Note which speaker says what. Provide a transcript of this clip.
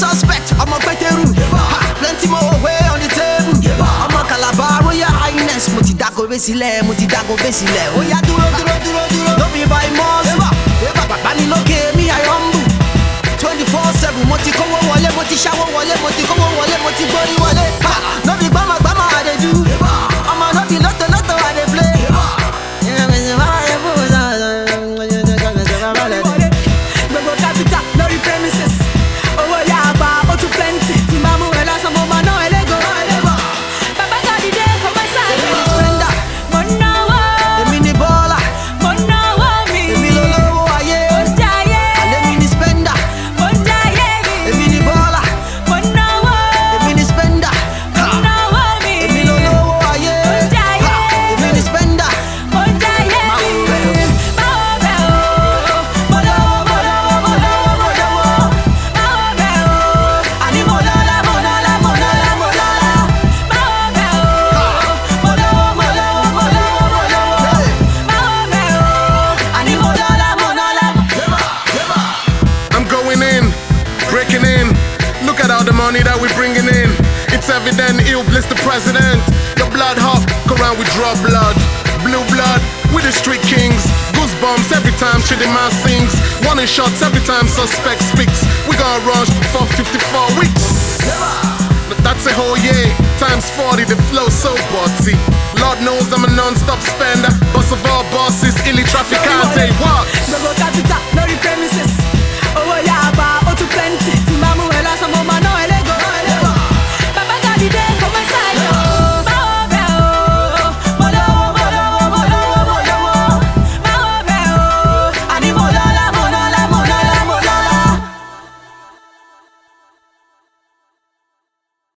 Speaker 1: suspect, I'm a better room. Plenty more way on the table. I'm a Calabar, Royal Highness. Mutidago Besile, Mutidago Besile. Oh, yeah, duro. Don't be by Mos. Bani loke, me, I humble. 24/7, Moti Kowo Wale, Moti Shawo Wale, Moti Kowo Wale, Moti Bori Wale. No be Bama, I dey do. I'm a no be lotto, I dey play.
Speaker 2: Gbogbo capital, lórí premises. Owó yàgbà, ó tún plenty. Tí máa mú ẹ lásán, mo máa ná ẹ lẹ́gọ̀. Bàbá Gàdídé, for my side.
Speaker 1: Èmi ni spender,
Speaker 2: Mo náwó.
Speaker 1: èmi ni baller,
Speaker 2: Mo náwó mi.
Speaker 1: èmi lolówó ayé.
Speaker 2: Mo jayé.
Speaker 1: Èmi ni spender,
Speaker 2: Mo jayé mi.
Speaker 1: èmi ni baller,
Speaker 2: Mo náwó.
Speaker 1: èmi ni spender.
Speaker 2: Mo náwó mi.
Speaker 1: Èmi lolówó ayé.
Speaker 2: Mo jayé.
Speaker 1: Èmi ni spender.
Speaker 2: Mo jayé mi. Máwo bẹ̀ o. Mo lówó. Máwo bẹ̀ o. Àní mo lọ́lá. Máwo bẹ̀ o. Mo lówó. Máwo bẹ̀ o. Àní mo lọ́lá.
Speaker 3: I'm going in, breaking in. Look at all the money that we're bringing in. It's evident, he'll bless the president. Your blood half, go around with draw blood. Blue blood, with the street kings. Goosebumps every time Chidi Man sings. Warning shots every time suspect speaks. We gonna rush for 54 weeks. But that's a whole year, times 40, the flow so bossy. Lord knows I'm a non-stop spender. Boss of all bosses, illy trafficante. What?
Speaker 2: Gbogbo capital, lórí premises. Owó yàgbà, ó tún plenty.